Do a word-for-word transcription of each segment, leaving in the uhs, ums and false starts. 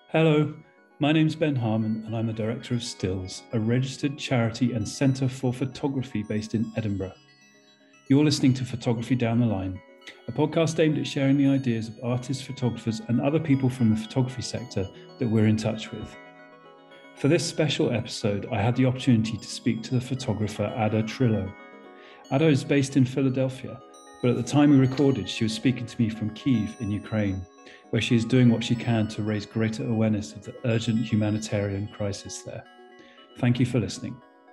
Hello, my name's Ben Harmon and I'm the Director of Stills, a registered charity and centre for photography based in Edinburgh. You're listening to Photography Down the Line, a podcast aimed at sharing the ideas of artists, photographers and other people from the photography sector that we're in touch with. For this special episode, I had the opportunity to speak to the photographer Ada Trillo. Ada is based in Philadelphia, but at the time we recorded, she was speaking to me from Kyiv in Ukraine, where she is doing what she can to raise greater awareness of the urgent humanitarian crisis there. Thank you for listening.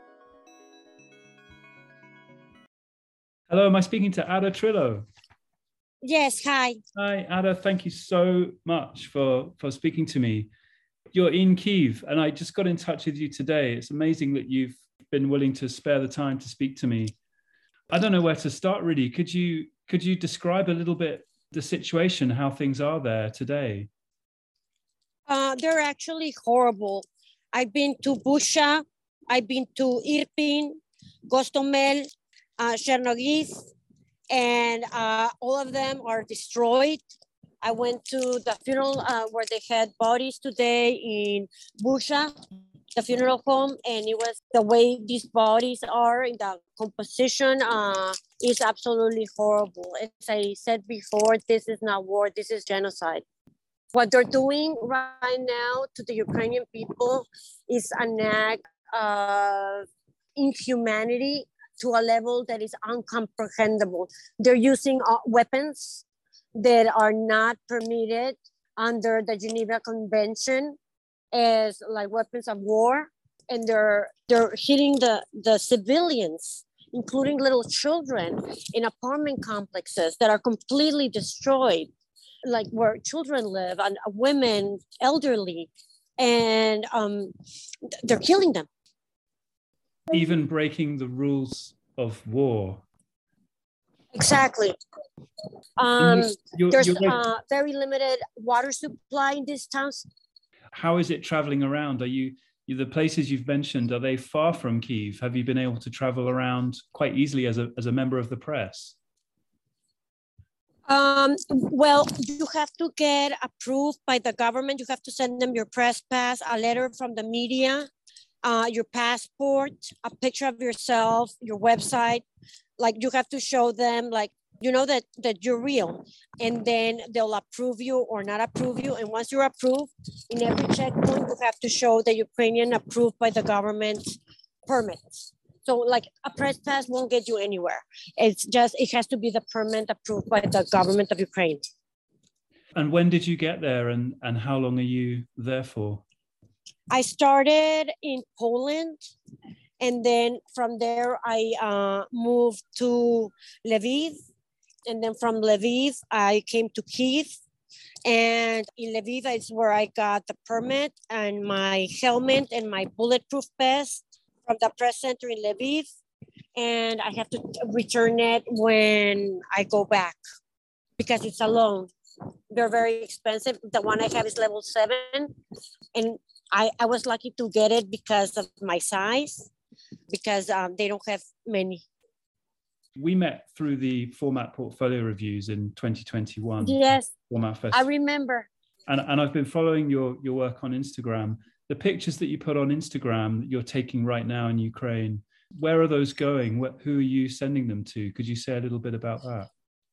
Hello, am I speaking to Ada Trillo? Yes, hi. Hi, Ada, thank you so much for, for speaking to me. You're in Kyiv, and I just got in touch with you today. It's amazing that you've been willing to spare the time to speak to me. I don't know where to start, really. Could you, could you describe a little bit the situation, how things are there today? Uh, they're actually horrible. I've been to Busha, I've been to Irpin, Gostomel, uh, Chernihiv, and uh, all of them are destroyed. I went to the funeral uh, where they had bodies today in Busha, the funeral home, and it was the way these bodies are in the composition uh, is absolutely horrible. As I said before, this is not war, this is genocide. What they're doing right now to the Ukrainian people is an act of inhumanity to a level that is incomprehensible. They're using uh, weapons that are not permitted under the Geneva Convention as like weapons of war, and they're they're hitting the, the civilians, including little children, in apartment complexes that are completely destroyed, like where children live and women, elderly, and um, they're killing them. Even breaking the rules of war. Exactly. Um, you're, you're, there's you're uh, very limited water supply in these towns. How is it traveling around? Are you, you the places you've mentioned, are they far from Kyiv? Have you been able to travel around quite easily as a as a member of the press? Um, well, you have to get approved by the government. You have to send them your press pass, a letter from the media, uh, your passport, a picture of yourself, your website. Like you have to show them, like, you know, that, that you're real, and then they'll approve you or not approve you. And once you're approved, in every checkpoint, you have to show the Ukrainian approved by the government permits. So like a press pass won't get you anywhere. It's just, it has to be the permit approved by the government of Ukraine. And when did you get there, and, and how long are you there for? I started in Poland, and then from there I uh, moved to Lviv. And then from Lviv, I came to Kyiv. And in Lviv is where I got the permit and my helmet and my bulletproof vest from the press center in Lviv. And I have to return it when I go back because it's a loan. They're very expensive. The one I have is level seven. And I, I was lucky to get it because of my size, because um, they don't have many. We met through the Format Portfolio Reviews in twenty twenty-one. Yes, Format Festival. I remember. And, and I've been following your, your work on Instagram. The pictures that you put on Instagram that you're taking right now in Ukraine, where are those going? What, who are you sending them to? Could you say a little bit about that?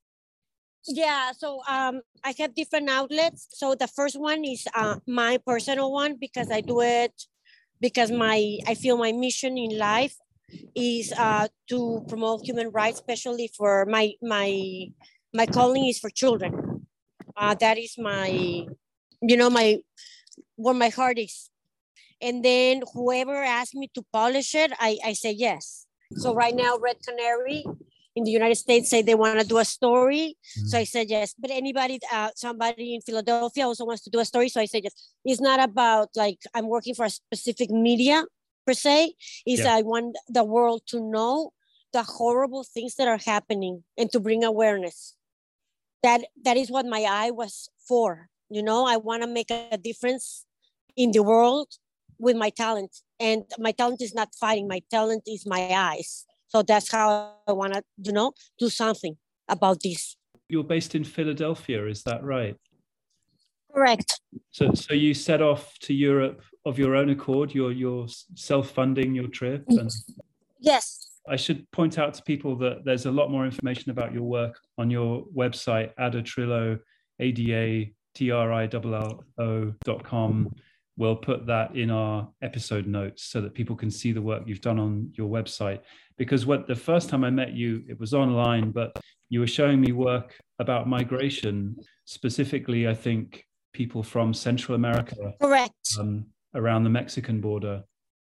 Yeah, so um, I have different outlets. So the first one is uh, my personal one, because I do it because my I feel my mission in life is uh, to promote human rights, especially for my my my calling is for children. Uh, that is my, you know, my where my heart is. And then whoever asks me to polish it, I, I say yes. So right now, Red Canary in the United States say they want to do a story. Mm-hmm. So I said yes. But anybody, uh, somebody in Philadelphia also wants to do a story. So I said yes. It's not about like I'm working for a specific media per se. Is yeah. I want the world to know the horrible things that are happening and to bring awareness. That that is what my eye was for. You know, I want to make a difference in the world with my talent. And my talent is not fighting. My talent is my eyes. So that's how I want to, you know, do something about this. You're based in Philadelphia, is that right? Correct. So, so you set off to Europe of your own accord. You're you're self-funding your trip, and yes. I should point out to people that there's a lot more information about your work on your website, Ada Trillo, A D A T R I L L O dot com. We'll put that in our episode notes so that people can see the work you've done on your website. Because what the first time I met you, it was online, but you were showing me work about migration, specifically, I think, people from Central America. Correct. Um, around the Mexican border.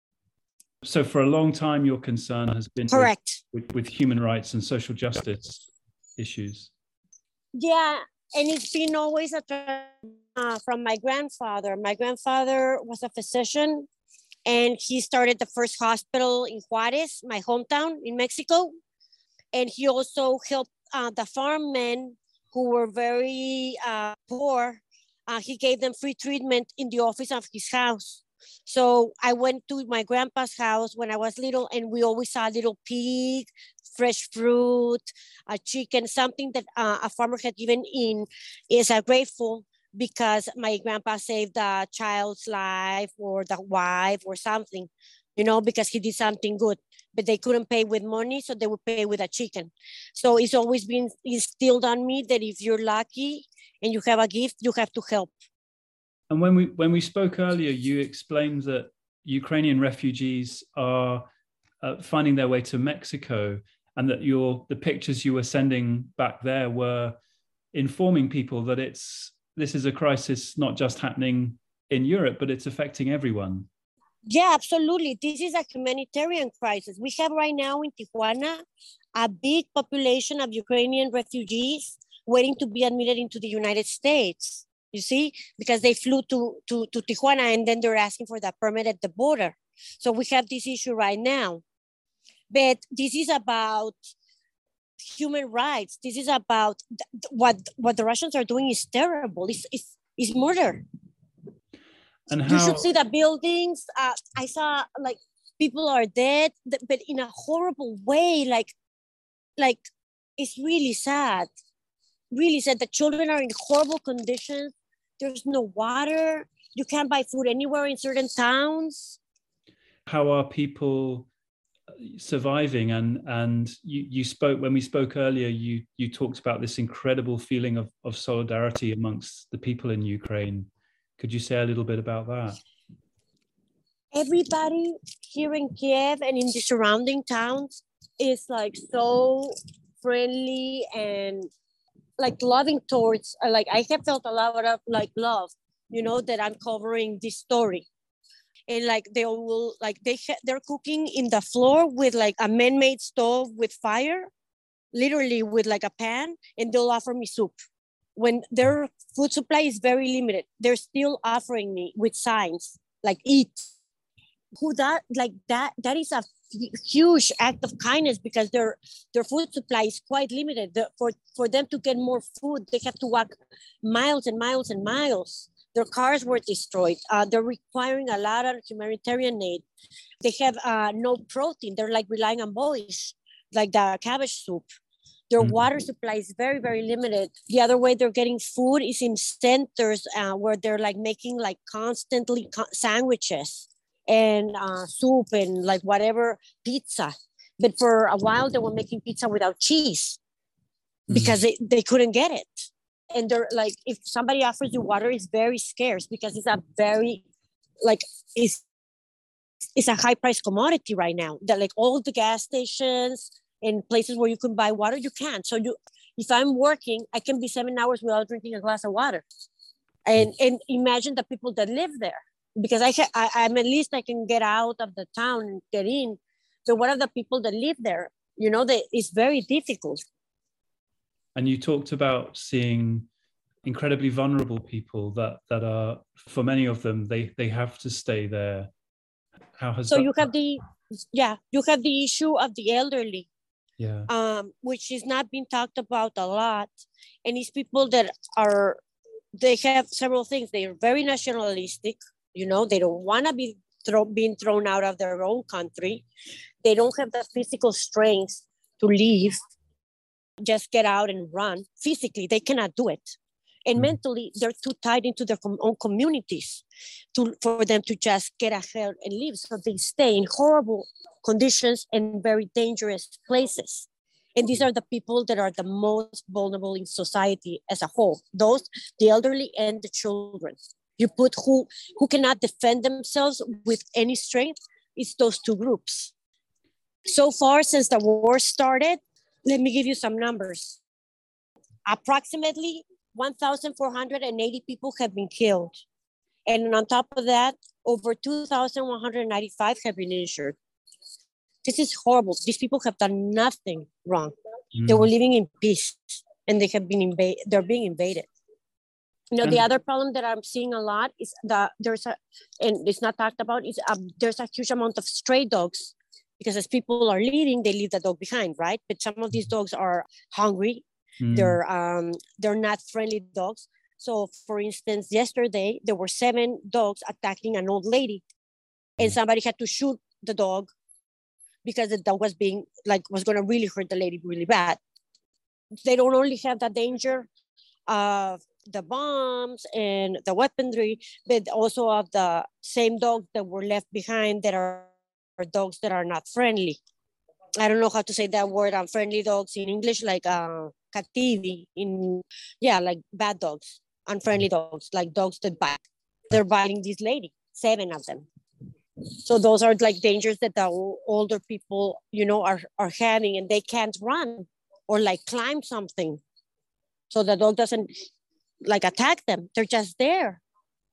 So for a long time, your concern has been correct with, with, with human rights and social justice issues. Yeah, and it's been always a uh, from my grandfather. My grandfather was a physician, and he started the first hospital in Juarez, my hometown in Mexico. And he also helped uh, the farm men who were very uh, poor. Uh, he gave them free treatment in the office of his house. So I went to my grandpa's house when I was little, and we always saw a little pig, fresh fruit, a chicken, something that uh, a farmer had given in. Is uh, grateful because my grandpa saved the child's life or the wife or something, you know, because he did something good. But they couldn't pay with money, so they would pay with a chicken. So it's always been instilled on me that if you're lucky and you have a gift, you have to help. And when we when we spoke earlier, you explained that Ukrainian refugees are uh, finding their way to Mexico, and that your the pictures you were sending back there were informing people that it's this is a crisis not just happening in Europe, but it's affecting everyone. Yeah, absolutely. This is a humanitarian crisis. We have right now in Tijuana a big population of Ukrainian refugees waiting to be admitted into the United States. You see, because they flew to, to, to Tijuana and then they're asking for that permit at the border. So we have this issue right now. But this is about human rights. This is about th- what what the Russians are doing is terrible. It's, it's, it's murder. And how... You should see the buildings. Uh, I saw like people are dead, but in a horrible way. Like, like it's really sad. Really sad. The children are in horrible conditions. There's no water. You can't buy food anywhere in certain towns. How are people surviving? And and you, you spoke, when we spoke earlier, you you talked about this incredible feeling of, of solidarity amongst the people in Ukraine. Could you say a little bit about that? Everybody here in Kiev and in the surrounding towns is like so friendly and like loving towards, like I have felt a lot of like love, you know, that I'm covering this story. And like they will, like they ha- they're cooking in the floor with like a man-made stove with fire, literally with like a pan, and they'll offer me soup. When their food supply is very limited, they're still offering me with signs like eat. Who that like that that is a huge act of kindness because their their food supply is quite limited. The, for for them to get more food, they have to walk miles and miles and miles. Their cars were destroyed. Uh, they're requiring a lot of humanitarian aid. They have uh, no protein. They're like relying on boys, like the cabbage soup. Their mm-hmm. water supply is very, very limited. The other way they're getting food is in centers uh, where they're like making like constantly co- sandwiches and uh, soup and like whatever, pizza. But for a while they were making pizza without cheese because mm. they, they couldn't get it. And they're like, if somebody offers you water, it's very scarce because it's a very, like, it's, it's a high price commodity right now. That like all the gas stations and places where you can buy water, you can't. So you, if I'm working, I can be seven hours without drinking a glass of water. And, and imagine the people that live there. Because I, I, I'm at least I can get out of the town and get in. So what are the people that live there? You know, they, it's very difficult. And you talked about seeing incredibly vulnerable people that, that are, for many of them, they, they have to stay there. How has so that... you have the, yeah, you have the issue of the elderly, yeah, um, which is not being talked about a lot. And it's people that are, they have several things. They are very nationalistic. You know, they don't want to be throw, being thrown out of their own country. They don't have the physical strength to leave, just get out and run. Physically, they cannot do it. And Mm. mentally, they're too tied into their com- own communities to, for them to just get ahead and live. So they stay in horrible conditions and very dangerous places. And these are the people that are the most vulnerable in society as a whole, those, the elderly and the children. You put who, who cannot defend themselves with any strength, it's those two groups. So far, since the war started, let me give you some numbers. Approximately one thousand four hundred eighty people have been killed. And on top of that, over two thousand one hundred ninety-five have been injured. This is horrible. These people have done nothing wrong. Mm. They were living in peace and they have been invaded. They're being invaded. You know, and the other problem that I'm seeing a lot is that there's a, and it's not talked about, is um, there's a huge amount of stray dogs because as people are leaving, they leave the dog behind, right? But some of these dogs are hungry. Mm. They're um, they're not friendly dogs. So, for instance, yesterday there were seven dogs attacking an old lady, and somebody had to shoot the dog because the dog was being like was going to really hurt the lady really bad. They don't only have the danger of the bombs and the weaponry, but also of the same dogs that were left behind that are, are dogs that are not friendly. I don't know how to say that word, unfriendly dogs in English, like uh, cattivi in, yeah, like bad dogs, unfriendly dogs, like dogs that bite. They're biting this lady, seven of them. So those are like dangers that the older people, you know, are, are having, and they can't run or like climb something. So the dog doesn't like attack them. They're just there.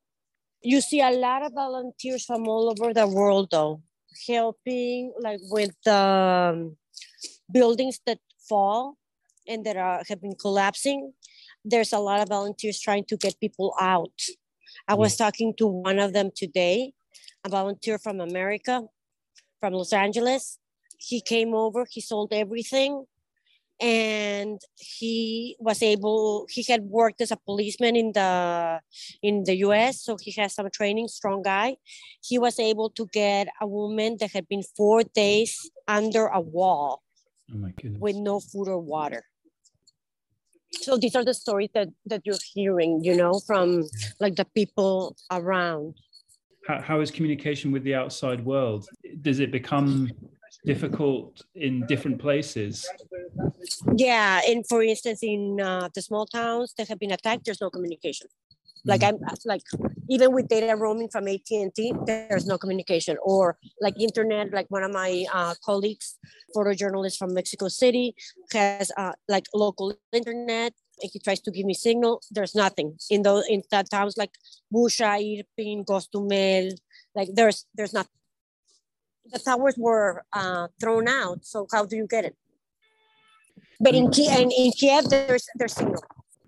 You see a lot of volunteers from all over the world though, helping like with the um, buildings that fall and that are, have been collapsing. There's a lot of volunteers trying to get people out. I was talking to one of them today, a volunteer from America, from Los Angeles. He came over, he sold everything, and he was able, he had worked as a policeman in the in the U S, so he has some training, strong guy. He was able to get a woman that had been four days under a wall. Oh my goodness. With no food or water. So these are the stories that, that you're hearing, you know, from like the people around. How, how is communication with the outside world? Does it become difficult in different places? Yeah, and for instance, in uh, the small towns that have been attacked, there's no communication. Like I'm like, even with data roaming from A T and T, there's no communication. Or like internet, like one of my uh, colleagues, photojournalist from Mexico City, has uh, like local internet. And he tries to give me signal. There's nothing in those in that towns like Busha, Irpin, Cozumel. Like there's there's nothing. The towers were uh, thrown out. So how do you get it? But in Kiev, and in Kiev, there's there's signal.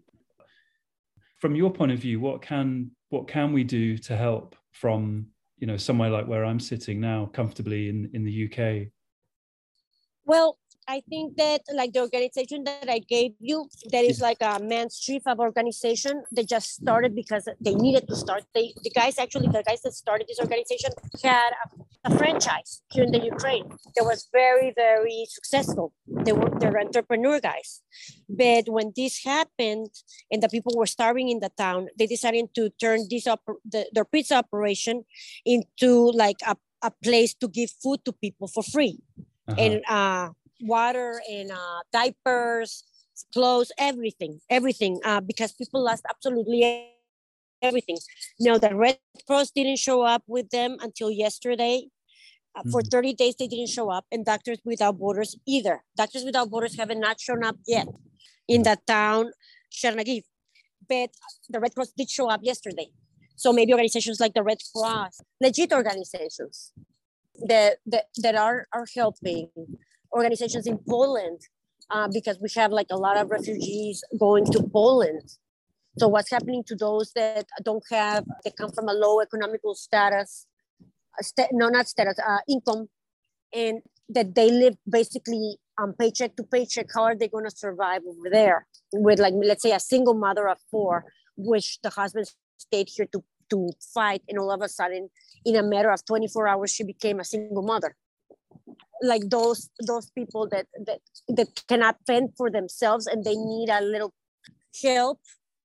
From your point of view, what can what can we do to help from, you know, somewhere like where I'm sitting now, comfortably in, in the U K? Well, I think that like the organization that I gave you, that is like a man's chief of organization. They just started because they needed to start. They, the guys actually, the guys that started this organization had a, a franchise here in the Ukraine that was very, very successful. They were they're entrepreneur guys. But when this happened and the people were starving in the town, they decided to turn this up the, their pizza operation into like a, a place to give food to people for free. Uh-huh. And uh water and uh, diapers, clothes, everything, everything, uh, because people lost absolutely everything. Now, the Red Cross didn't show up with them until yesterday. Uh, mm-hmm. For thirty days, they didn't show up, and Doctors Without Borders either. Doctors Without Borders have not shown up yet in the town, Chernihiv. But the Red Cross did show up yesterday. So maybe organizations like the Red Cross, legit organizations that, that, that are, are helping. Organizations in Poland, uh, because we have like a lot of refugees going to Poland. So what's happening to those that don't have, they come from a low economical status, st- no, not status, uh, income, and that they live basically um, paycheck to paycheck. How are they going to survive over there with like, let's say a single mother of four, which the husband stayed here to, to fight. And all of a sudden, in a matter of twenty-four hours, she became a single mother. Like those those people that, that, that cannot fend for themselves and they need a little help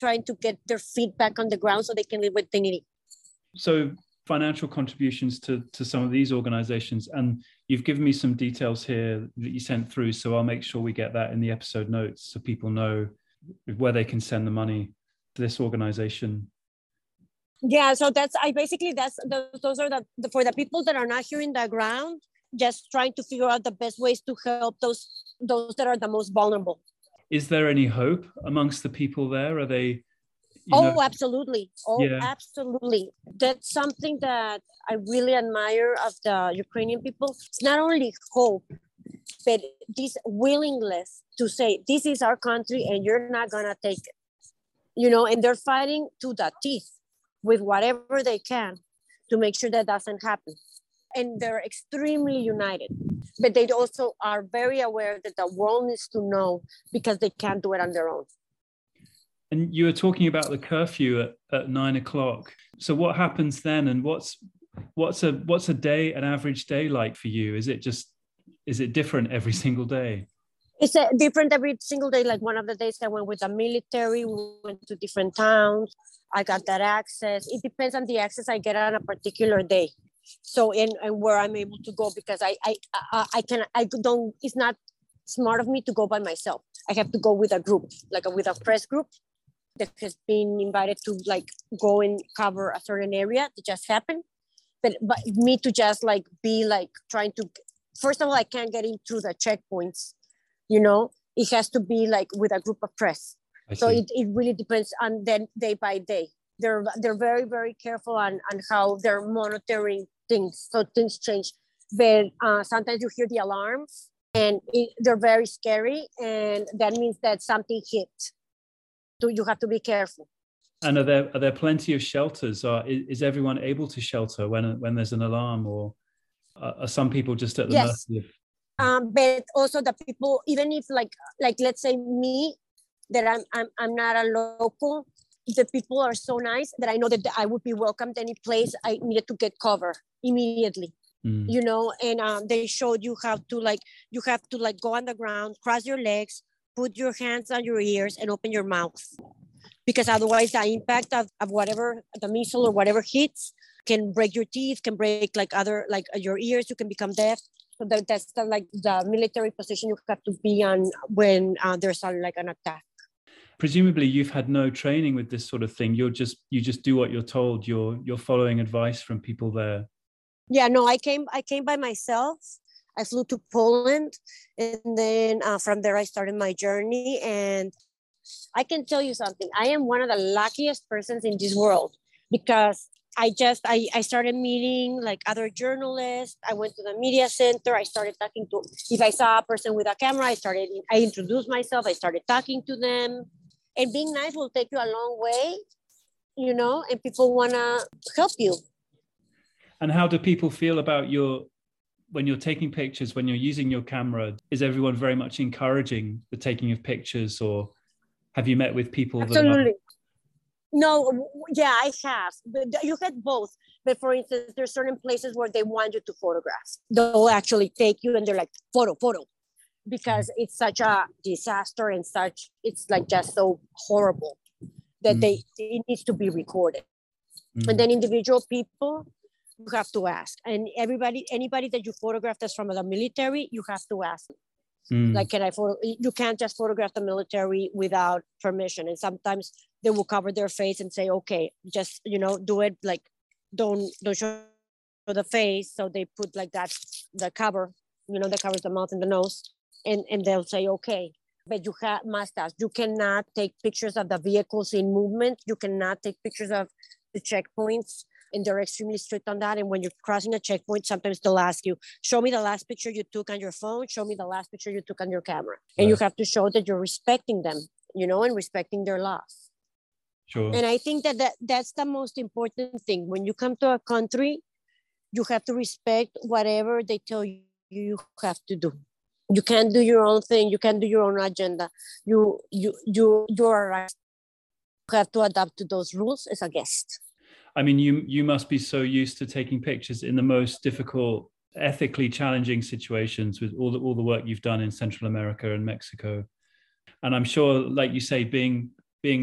trying to get their feet back on the ground so they can live with dignity. So financial contributions to, to some of these organizations, and you've given me some details here that you sent through, so I'll make sure we get that in the episode notes so people know where they can send the money to this organization. Yeah, so that's, I basically, that's, those are the, the, for the people that are not here in the ground, just trying to figure out the best ways to help those, those that are the most vulnerable. Is there any hope amongst the people there? Are they, You oh, know, absolutely. Oh, yeah. absolutely. That's something that I really admire of the Ukrainian people. It's not only hope, but this willingness to say, this is our country and you're not going to take it. You know, and they're fighting to the teeth with whatever they can to make sure that doesn't happen. And they're extremely united. But they also are very aware that the world needs to know because they can't do it on their own. And you were talking about the curfew at, at nine o'clock. So what happens then? And what's what's a what's a day, an average day like for you? Is it just is it different every single day? It's a different every single day. Like one of the days I went with the military, we went to different towns. I got that access. It depends on the access I get on a particular day. So and, and where I'm able to go, because I I I, I can I don't. It's not smart of me to go by myself. I have to go with a group, like a, with a press group that has been invited to like go and cover a certain area that just happened. But but me to just like be like trying to, first of all, I can't get in through the checkpoints, you know, it has to be like with a group of press. So it, it really depends on then day by day. They're they're very, very careful on, on how they're monitoring things. So things change. But uh, sometimes you hear the alarms and it, they're very scary. And that means that something hit. So you have to be careful. And are there are there plenty of shelters? Or is, is everyone able to shelter when when there's an alarm, or are some people just at the yes. mercy of? Um, but also the people, even if like like let's say me, that I'm I'm I'm not a local, the people are so nice that I know that I would be welcomed any place I needed to get cover immediately. Mm. You know, and um, they showed you how to like you have to like go on the ground, cross your legs, put your hands on your ears and open your mouth. Because otherwise the impact of, of whatever, the missile or whatever hits can break your teeth, can break like other, like your ears, you can become deaf. So that, that's the, like the military position you have to be on when uh, there's a, like an attack. Presumably you've had no training with this sort of thing. You're just, you just do what you're told. You're, you're following advice from people there. Yeah, no, I came, I came by myself. I flew to Poland, and then uh, from there I started my journey. And I can tell you something. I am one of the luckiest persons in this world, because I just, I, I started meeting like other journalists. I went to the media center. I started talking to, if I saw a person with a camera, I started, I introduced myself. I started talking to them. And being nice will take you a long way, you know, and people want to help you. And how do people feel about your, when you're taking pictures, when you're using your camera? Is everyone very much encouraging the taking of pictures, or have you met with people? Absolutely. That are... No, yeah, I have. But you had both. But for instance, there's certain places where they want you to photograph. They'll actually take you and they're like, photo, photo. Because mm. it's such a disaster and such, it's like just so horrible that mm. they it needs to be recorded. Mm. And then individual people, you have to ask. And everybody, anybody that you photograph that's from the military, you have to ask. Mm. Like, can I photo? You can't just photograph the military without permission. And sometimes they will cover their face and say, okay, just, you know, do it like, don't, don't show the face. So they put like that, the cover, you know, that covers the mouth and the nose. And, and they'll say, okay, but you ha- must ask. You cannot take pictures of the vehicles in movement. You cannot take pictures of the checkpoints. And they're extremely strict on that. And when you're crossing a checkpoint, sometimes they'll ask you, show me the last picture you took on your phone, show me the last picture you took on your camera. And right. You have to show that you're respecting them, you know, and respecting their laws. Sure. And I think that, that that's the most important thing. When you come to a country, you have to respect whatever they tell you you have to do. You can't do your own thing. You can't do your own agenda. You, you, you, you're right. You have to adapt to those rules as a guest. I mean, you you must be so used to taking pictures in the most difficult, ethically challenging situations with all the all the work you've done in Central America and Mexico. And I'm sure, like you say, being being nice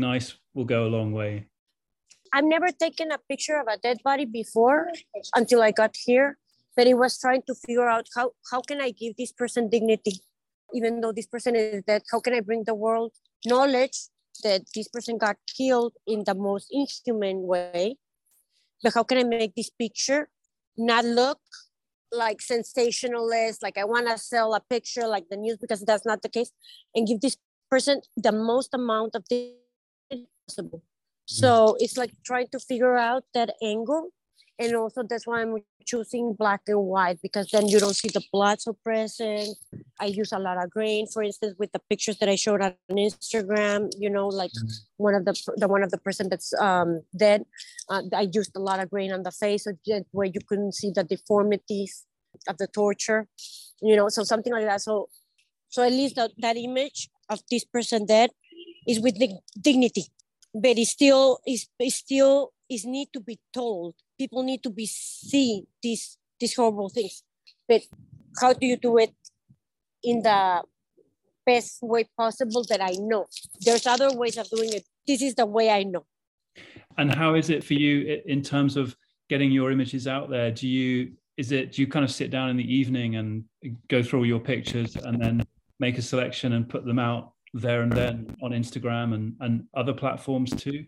will go a long way. I've never taken a picture of a dead body before until I got here, but it was trying to figure out how, how can I give this person dignity? Even though this person is dead, how can I bring the world knowledge that this person got killed in the most inhuman way? But how can I make this picture not look like sensationalist, like I want to sell a picture like the news, because that's not the case, and give this person the most amount of dignity possible. So it's like trying to figure out that angle. And also that's why I'm choosing black and white, because then you don't see the blood so present. I use a lot of grain, for instance, with the pictures that I showed on Instagram, you know, like mm-hmm. one of the, the one of the person that's um, dead. Uh, I used a lot of grain on the face, so where you couldn't see the deformities of the torture, you know, so something like that. So, so at least the, that image of this person dead is with dig- dignity. But it still is it still is need to be told. People need to be see these these horrible things. But how do you do it in the best way possible that I know? There's other ways of doing it. This is the way I know. And how is it for you in terms of getting your images out there? Do you is it do you kind of sit down in the evening and go through all your pictures and then make a selection and put them out there and then on Instagram and, and other platforms too?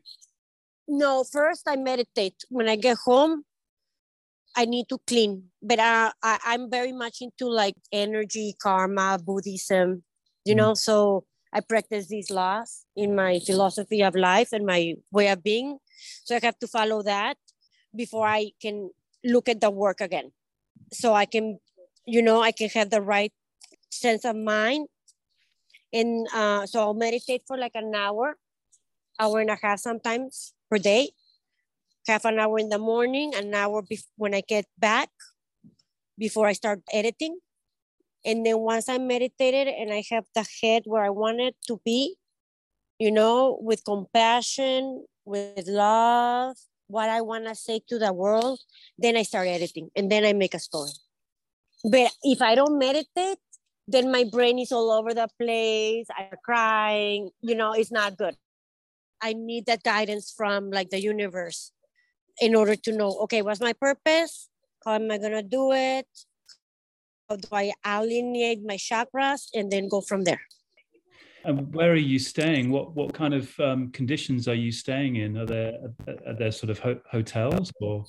No, first I meditate. When I get home, I need to clean. But uh, I, I'm very much into like energy, karma, Buddhism, you mm. know, so I practice these laws in my philosophy of life and my way of being. So I have to follow that before I can look at the work again. So I can, you know, I can have the right sense of mind. And uh, so I'll meditate for like an hour, hour and a half sometimes per day. Half an hour in the morning, an hour bef- when I get back before I start editing. And then once I'm meditated and I have the head where I want it to be, you know, with compassion, with love, what I want to say to the world, then I start editing and then I make a story. But if I don't meditate, then my brain is all over the place. I'm crying, you know, it's not good. I need that guidance from like the universe in order to know, okay, what's my purpose? How am I going to do it? How do I alienate my chakras and then go from there? And where are you staying? What what kind of um, conditions are you staying in? Are there are there sort of ho- hotels or?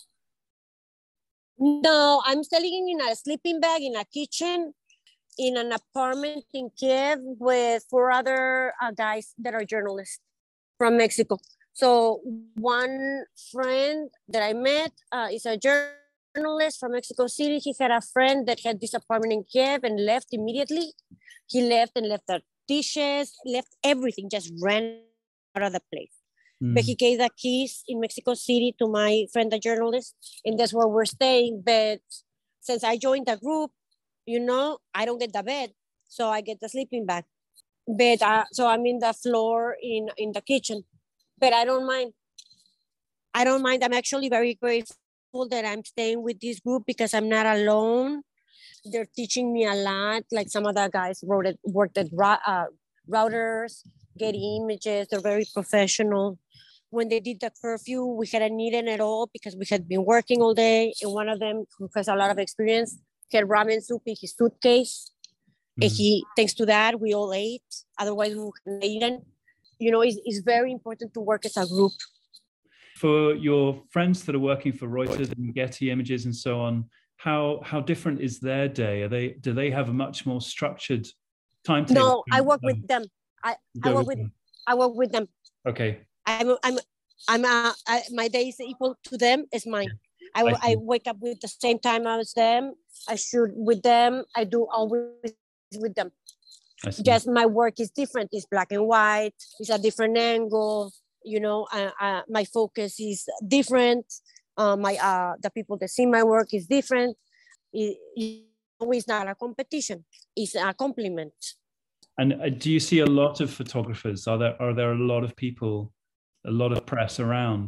No, I'm staying in a sleeping bag in a kitchen in an apartment in Kiev with four other uh, guys that are journalists from Mexico. So one friend that I met uh, is a journalist from Mexico City. He had a friend that had this apartment in Kiev and left immediately. He left and left the dishes, left everything, just ran out of the place. Mm. But he gave the keys in Mexico City to my friend, the journalist, and that's where we're staying. But since I joined the group, you know, I don't get the bed, so I get the sleeping bag. But uh, so I'm in the floor in, in the kitchen, but I don't mind. I don't mind. I'm actually very grateful that I'm staying with this group because I'm not alone. They're teaching me a lot. Like some of the guys wrote it, worked at uh, routers, getting images. They're very professional. When they did the curfew, we hadn't eaten at all because we had been working all day. And one of them, who has a lot of experience, had ramen soup in his suitcase. Mm-hmm. And he, thanks to that, we all ate. Otherwise, we wouldn't have eaten. You know, it's, it's very important to work as a group. For your friends that are working for Reuters and Getty Images and so on, how how different is their day? Are they do they have a much more structured timetable? No, I work with them. I, I work with, with I work with them. Okay. I'm I'm I'm uh, I, my day is equal to them as mine. I, I, I wake up with the same time as them. I shoot with them. I do always with them. Just my work is different. It's black and white. It's a different angle. You know, uh, uh, my focus is different. Uh, my uh, the people that see my work is different. It, it's not a competition. It's a compliment. And uh, do you see a lot of photographers? Are there are there a lot of people, a lot of press around?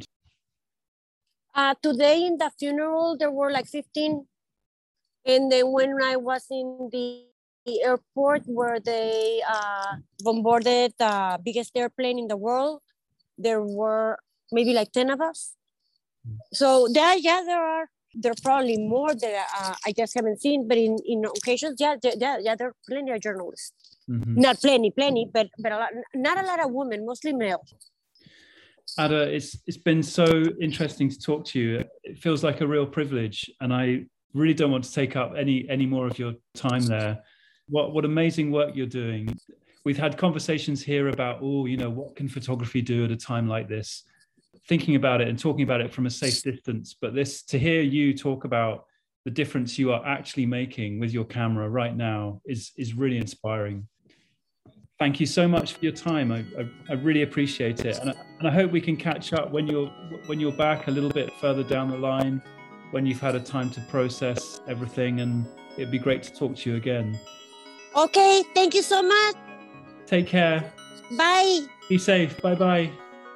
Uh, today in the funeral, there were like fifteen. And then when I was in the airport where they uh, bombarded the biggest airplane in the world, there were maybe like ten of us. So there, yeah, there are, there are probably more that uh, I just haven't seen, but in, in occasions, yeah, there, there, yeah, there are plenty of journalists. Mm-hmm. Not plenty, plenty, but but a lot, not a lot of women, mostly male. Ada, it's it's been so interesting to talk to you. It feels like a real privilege, and I really don't want to take up any any more of your time there. What what amazing work you're doing. We've had conversations here about, oh, you know, what can photography do at a time like this? Thinking about it and talking about it from a safe distance. But this, to hear you talk about the difference you are actually making with your camera right now is, is really inspiring. Thank you so much for your time. I, I, I really appreciate it. And I, and I hope we can catch up when you're, when you're back a little bit further down the line, when you've had a time to process everything, and it'd be great to talk to you again. Okay, thank you so much. Take care. Bye. Be safe. Bye-bye.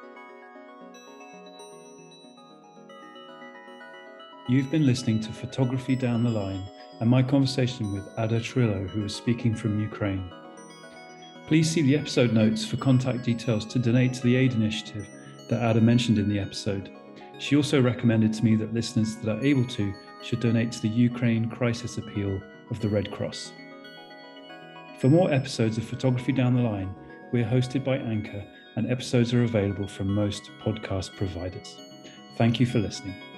You've been listening to Photography Down the Line and my conversation with Ada Trillo, who is speaking from Ukraine. Please see the episode notes for contact details to donate to the aid initiative that Ada mentioned in the episode. She also recommended to me that listeners that are able to should donate to the Ukraine Crisis Appeal of the Red Cross. For more episodes of Photography Down the Line, we are hosted by Anchor, and episodes are available from most podcast providers. Thank you for listening.